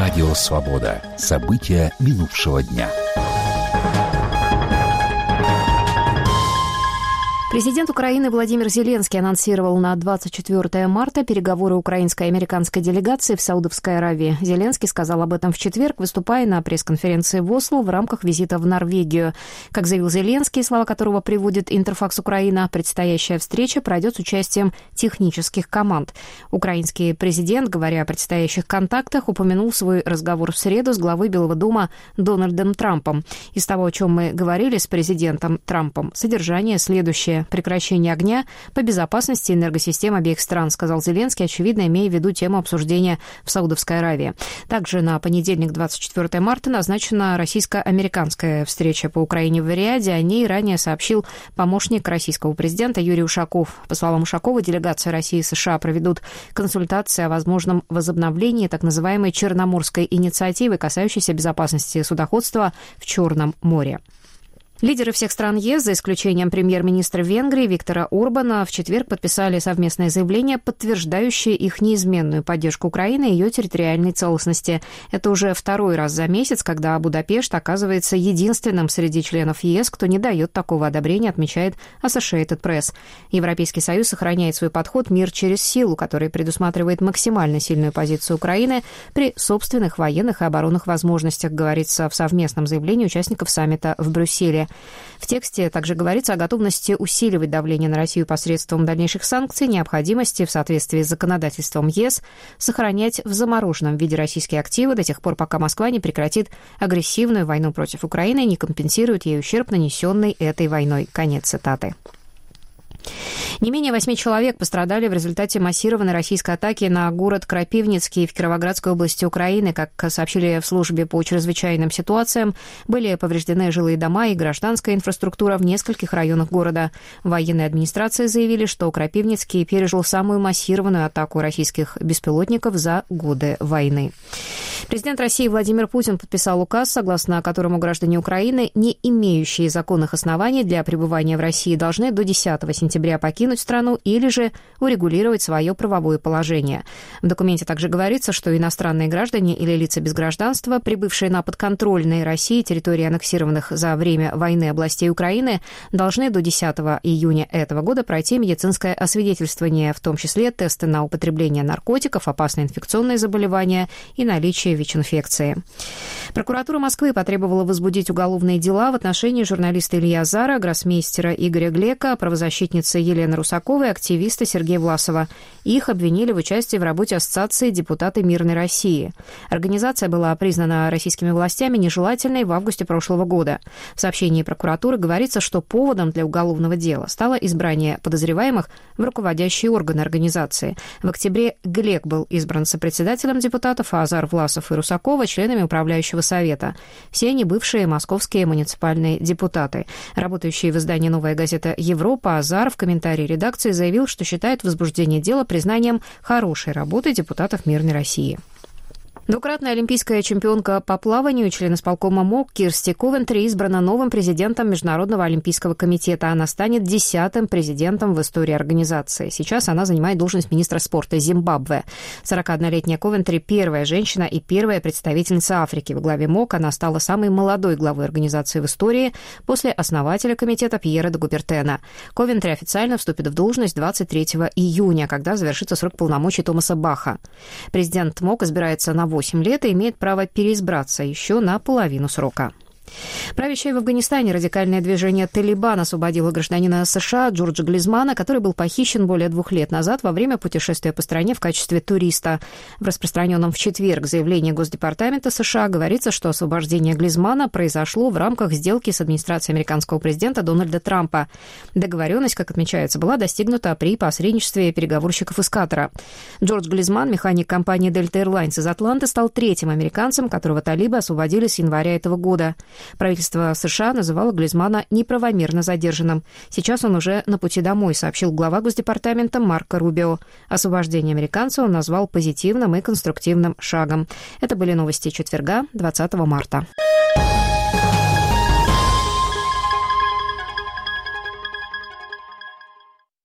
Радио «Свобода». События минувшего дня. Президент Украины Владимир Зеленский анонсировал на 24 марта переговоры украинской и американской делегации в Саудовской Аравии. Зеленский сказал об этом в четверг, выступая на пресс-конференции в Осло в рамках визита в Норвегию. Как заявил Зеленский, слова которого приводит Интерфакс Украина, предстоящая встреча пройдет с участием технических команд. Украинский президент, говоря о предстоящих контактах, упомянул свой разговор в среду с главой Белого дома Дональдом Трампом. Из того, о чем мы говорили с президентом Трампом, содержание следующее. Прекращение огня по безопасности энергосистем обеих стран, сказал Зеленский, очевидно, имея в виду тему обсуждения в Саудовской Аравии. Также на понедельник, 24 марта, назначена российско-американская встреча по Украине в Риаде. О ней ранее сообщил помощник российского президента Юрий Ушаков. По словам Ушакова, делегация России и США проведут консультации о возможном возобновлении так называемой Черноморской инициативы, касающейся безопасности судоходства в Черном море. Лидеры всех стран ЕС, за исключением премьер-министра Венгрии Виктора Орбана, в четверг подписали совместное заявление, подтверждающее их неизменную поддержку Украины и ее территориальной целостности. Это уже второй раз за месяц, когда Будапешт оказывается единственным среди членов ЕС, кто не дает такого одобрения, отмечает Associated Press. Европейский Союз сохраняет свой подход «Мир через силу», который предусматривает максимально сильную позицию Украины при собственных военных и оборонных возможностях, говорится в совместном заявлении участников саммита в Брюсселе. В тексте также говорится о готовности усиливать давление на Россию посредством дальнейших санкций, необходимости в соответствии с законодательством ЕС сохранять в замороженном виде российские активы до тех пор, пока Москва не прекратит агрессивную войну против Украины и не компенсирует ей ущерб, нанесенный этой войной. Конец цитаты. Не менее 8 человек пострадали в результате массированной российской атаки на город Крапивницкий в Кировоградской области Украины. Как сообщили в службе по чрезвычайным ситуациям, были повреждены жилые дома и гражданская инфраструктура в нескольких районах города. В военной администрации заявили, что Крапивницкий пережил самую массированную атаку российских беспилотников за годы войны. Президент России Владимир Путин подписал указ, согласно которому граждане Украины, не имеющие законных оснований для пребывания в России, должны до 10 сентября покинуть страну или же урегулировать свое правовое положение. В документе также говорится, что иностранные граждане или лица без гражданства, прибывшие на подконтрольные России территории аннексированных за время войны областей Украины, должны до 10 июня этого года пройти медицинское освидетельствование, в том числе тесты на употребление наркотиков, опасные инфекционные заболевания и наличие ВИЧ-инфекции. Прокуратура Москвы потребовала возбудить уголовные дела в отношении журналиста Ильи Азара, гроссмейстера Игоря Глека, правозащитницы Елены Русаковой и активиста Сергея Власова. Их обвинили в участии в работе Ассоциации «Депутаты Мирной России». Организация была признана российскими властями нежелательной в августе прошлого года. В сообщении прокуратуры говорится, что поводом для уголовного дела стало избрание подозреваемых в руководящие органы организации. В октябре Глек был избран сопредседателем депутатов, а Азар, Власов и Русакова — членами управляющего совета. Все они бывшие московские муниципальные депутаты. Работающий в издании «Новая газета Европа» Азар в комментарии редакции заявил, что считает возбуждение дела признанием хорошей работы депутатов Мирной России. Двукратная олимпийская чемпионка по плаванию, член исполкома МОК Кирсти Ковентри избрана новым президентом Международного олимпийского комитета. Она станет 10-м президентом в истории организации. Сейчас она занимает должность министра спорта Зимбабве. 41-летняя Ковентри – первая женщина и первая представительница Африки. В главе МОК она стала самой молодой главой организации в истории после основателя комитета Пьера де Кубертена. Ковентри официально вступит в должность 23 июня, когда завершится срок полномочий Томаса Баха. Президент МОК избирается на 8 лет и имеет право переизбраться еще на половину срока. Правящее в Афганистане радикальное движение «Талибан» освободило гражданина США Джорджа Глизмана, который был похищен более 2 лет назад во время путешествия по стране в качестве туриста. В распространенном в четверг заявлении Госдепартамента США говорится, что освобождение Глизмана произошло в рамках сделки с администрацией американского президента Дональда Трампа. Договоренность, как отмечается, была достигнута при посредничестве переговорщиков из Катара. Джордж Глизман, механик компании Delta Airlines из Атланты, стал 3-м американцем, которого талибы освободили с января этого года. Правительство США называло Глизмана неправомерно задержанным. Сейчас он уже на пути домой, сообщил глава Госдепартамента Марко Рубио. Освобождение американца он назвал позитивным и конструктивным шагом. Это были новости четверга, 20 марта.